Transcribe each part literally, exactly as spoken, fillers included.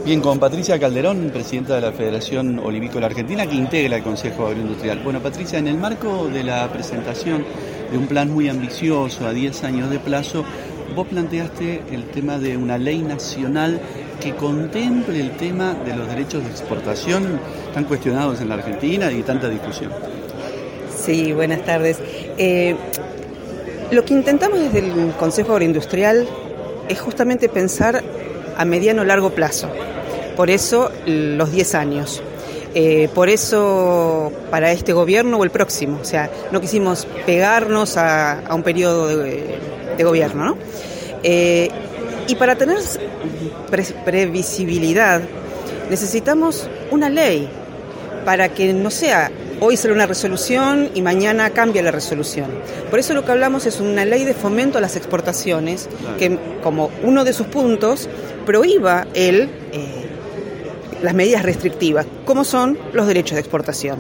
Bien, con Patricia Calderón, presidenta de la Federación Olivícola Argentina, que integra el Consejo Agroindustrial. Bueno, Patricia, en el marco de la presentación de un plan muy ambicioso a diez años de plazo, vos planteaste el tema de una ley nacional que contemple el tema de los derechos de exportación tan cuestionados en la Argentina y tanta discusión. Sí, buenas tardes. Eh, lo que intentamos desde el Consejo Agroindustrial es justamente pensar a mediano o largo plazo. Por eso los diez años. Eh, por eso para este gobierno o el próximo. O sea, no quisimos pegarnos a, a un periodo de, de gobierno, ¿no? Eh, y para tener pre- previsibilidad necesitamos una ley para que no sea hoy sale una resolución y mañana cambia la resolución. Por eso lo que hablamos es una ley de fomento a las exportaciones que, como uno de sus puntos, prohíba el, eh, las medidas restrictivas, como son los derechos de exportación.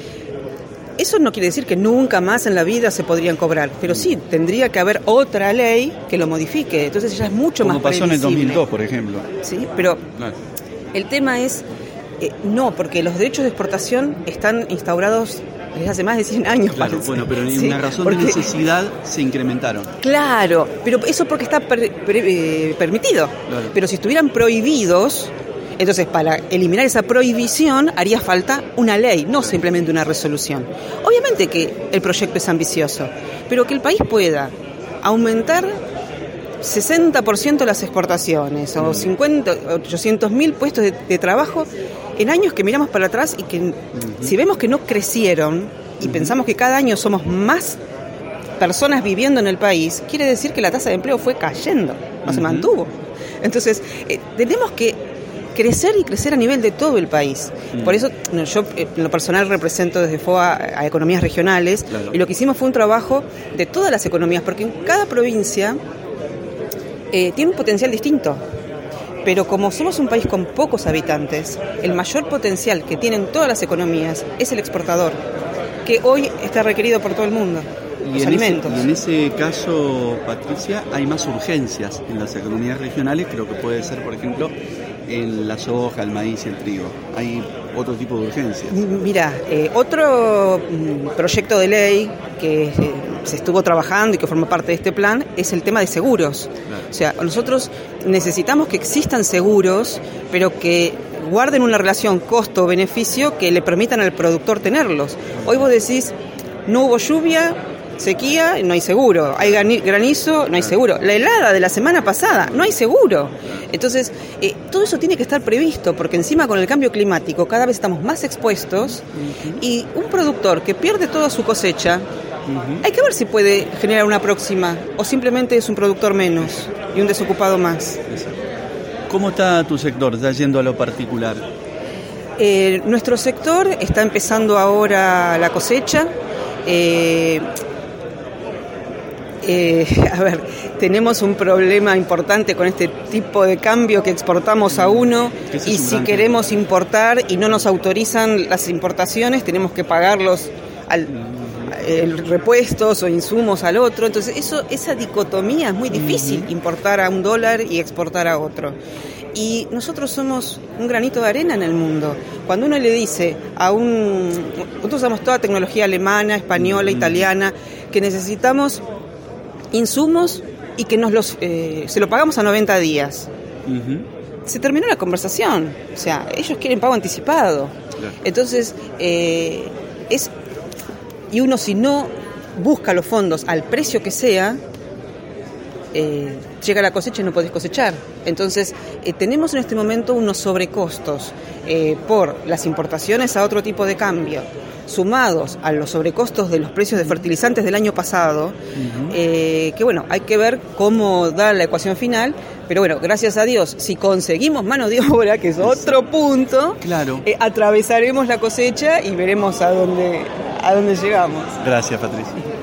Eso no quiere decir que nunca más en la vida se podrían cobrar, pero sí, tendría que haber otra ley que lo modifique, entonces ya es mucho como más pasó previsible. En el dos mil dos, por ejemplo. Sí, pero Claro. El tema es, eh, no, porque los derechos de exportación están instaurados desde hace más de cien años. Claro, parece. bueno, pero en Sí, una razón porque, de necesidad se incrementaron. Claro, pero eso porque está per, per, eh, permitido. Claro. Pero si estuvieran prohibidos, entonces para eliminar esa prohibición haría falta una ley, no simplemente una resolución. Obviamente que el proyecto es ambicioso, pero que el país pueda aumentar sesenta por ciento las exportaciones o cincuenta, ochocientos mil puestos de, de trabajo en años que miramos para atrás y que uh-huh. si vemos que no crecieron y uh-huh. pensamos que cada año somos más personas viviendo en el país, quiere decir que la tasa de empleo fue cayendo, no uh-huh. se mantuvo. Entonces, eh, tenemos que crecer y crecer a nivel de todo el país. Uh-huh. Por eso yo en lo personal represento desde F O A a economías regionales, claro. y lo que hicimos fue un trabajo de todas las economías, porque en cada provincia Eh, tiene un potencial distinto, pero como somos un país con pocos habitantes, el mayor potencial que tienen todas las economías es el exportador, que hoy está requerido por todo el mundo, y los en alimentos. Ese, y en ese caso, Patricia, hay más urgencias en las economías regionales que lo que puede ser, por ejemplo, en la soja, el maíz y el trigo. Hay otro tipo de urgencias. Mira, eh, otro mm, proyecto de ley que eh, se estuvo trabajando y que forma parte de este plan es el tema de seguros. Claro. O sea, nosotros necesitamos que existan seguros, pero que guarden una relación costo-beneficio que le permitan al productor tenerlos. Hoy vos decís, no hubo lluvia, sequía, no hay seguro. Hay granizo, no hay seguro. La helada de la semana pasada, no hay seguro. Entonces, eh, todo eso tiene que estar previsto, porque encima con el cambio climático cada vez estamos más expuestos, uh-huh. y un productor que pierde toda su cosecha, uh-huh. hay que ver si puede generar una próxima, o simplemente es un productor menos y un desocupado más. ¿Cómo está tu sector, ya yendo a lo particular? Eh, nuestro sector está empezando ahora la cosecha. Eh, Eh, a ver, tenemos un problema importante con este tipo de cambio que exportamos a uno, y si queremos importar y no nos autorizan las importaciones, tenemos que pagarlos al el repuestos o insumos al otro. Entonces eso, esa dicotomía es muy difícil, uh-huh. importar a un dólar y exportar a otro. Y nosotros somos un granito de arena en el mundo. Cuando uno le dice a un... Nosotros usamos toda tecnología alemana, española, uh-huh. italiana, que necesitamos insumos y que nos los eh, se lo pagamos a noventa días. Uh-huh. Se terminó la conversación. O sea, ellos quieren pago anticipado. Claro. Entonces, eh, es... Y uno, si no busca los fondos al precio que sea, eh, llega la cosecha y no podés cosechar. Entonces, eh, tenemos en este momento unos sobrecostos eh, por las importaciones a otro tipo de cambio, sumados a los sobrecostos de los precios de fertilizantes del año pasado, uh-huh. eh, que bueno, hay que ver cómo da la ecuación final, pero bueno, gracias a Dios, si conseguimos mano de obra, que es otro punto, claro. eh, atravesaremos la cosecha y veremos a dónde, a dónde llegamos. Gracias, Patricia.